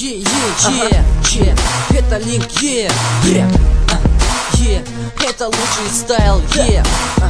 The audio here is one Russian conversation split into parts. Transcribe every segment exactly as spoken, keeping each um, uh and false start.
Е, е, е, е, это линк, е, е, е, это лучший стайл, е.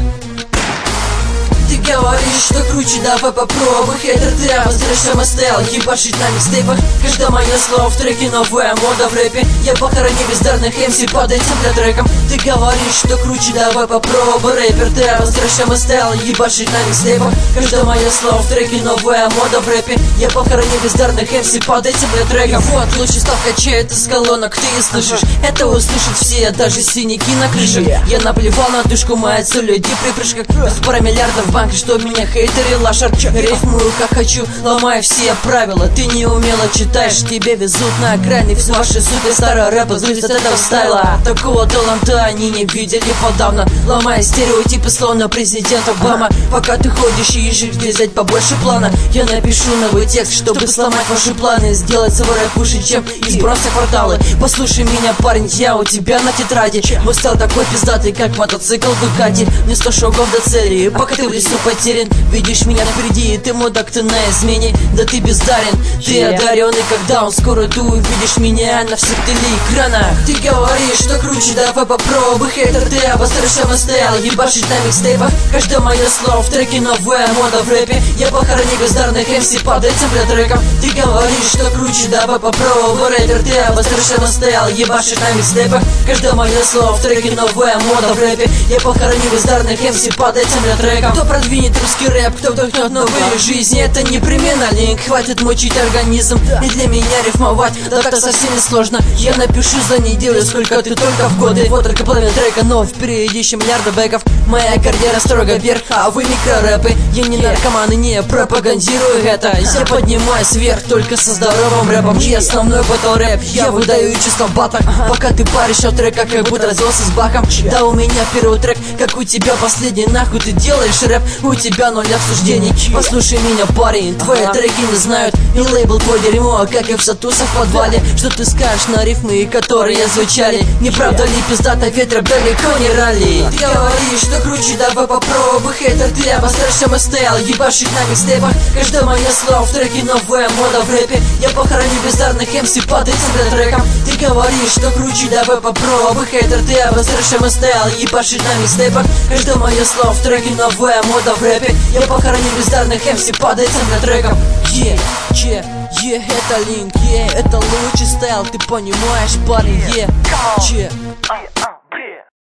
Ты говоришь, что круче, давай попробуй. Хейтер, ты обозришь самостайл, ебашить на микстейпах. Каждое мое слово в треке, новая мода в рэпе. Я похороню бездарных эм си под этим для треком. Ты говоришь, что круче, давай попробуй. Рэпер, ты обозришь самостайл, ебашить на микстейпах. Каждое мое слово в треке, новая мода в рэпе. Я похороню бездарных эм си под этим для треком. И вот лучше став качает из колонок, ты и слышишь. Это услышат все, даже синяки на крышах. Я наплевал на дышку, мается люди при прыжках. Без пара миллиардов в банке, что меня хейтеры лошар. Рифмую как хочу, ломая все правила. Ты не умело читаешь, тебе везут на окраине. Все ваши суперстары рэпа зависят от этого стайла. Такого таланта они не видели подавно. Ломая стереотипы, словно президент Обама. Пока ты ходишь и ищешь, где взять побольше плана, я напишу новый текст, чтобы сломать ваши планы. Сделать свой рэп выше, чем из бронзы кварталы. Послушай меня, парень, я у тебя на тетради. Мой стал такой пиздатый, как мотоцикл Дукати. Не сто шагов до цели, пока ты в лесу потерян. Видишь меня впереди, и ты мудак, ты на измене. Да ты бездарен, ты одаренный, когда он скоро ты увидишь меня на всех телеэкранах. Ты говоришь, что круче, давай попробуй. Хейтер, ты обостришь самостайл, ебашить на микстейпах. Каждое мое слово в треке, новая мода в рэпе. Я похороню бездарных эм си под этим для треком. Ты говоришь, что круче, давай попробуй. Рэпер, ты обостришь самостайл, ебашить на микстейпах. Каждое мое слово в треке, новая мода в рэпе. Я похороню бездарных эм си под этим для треком. Кто продвинет русский рэп, кто вдохнет новые жизни, это непременно линк. Хватит мучить организм, и для меня рифмовать да так совсем не сложно. Я напишу за неделю, сколько ты только в годы. Вот только половина трека, но впереди еще миллиарды бэков. Моя карьера строго вверх, а вы микрорэпы. Я не наркоман и не пропагандирую это. Я поднимаюсь вверх только со здоровым рэпом. И основной батл рэп я выдаю чисто в батах. Пока ты паришь от трека, как будто развелся с баком. Да у меня первый трек, как у тебя последний. Нахуй ты делаешь рэп, у тебя ноль обсуждений. Послушай меня, парень, твои треки не знают. И лейбл твой дерьмо, как и в Сатуса в подвале. Что ты скажешь на рифмы, которые звучали? Неправда ли пиздата, ведь рэп далеко не ралли. Ты говоришь, что круче, давай попробуй. Хейтер, ты обостришь самостайл, ебашить на микстейпах. Каждое мое слово в треке, новая мода в рэпе. Я похороню бездарных эм си под этим для треком. Ты говоришь, что круче, давай попробуй. Хейтер, ты обостришь самостайл, ебашить на микстейпах. Каждое мое слово в треке, новая мода в рэпе. Я похороню бездарных эм си под этим для треком. Е, е, е, это линк, е, это лучший стайл, ты понимаешь, парень, е, че.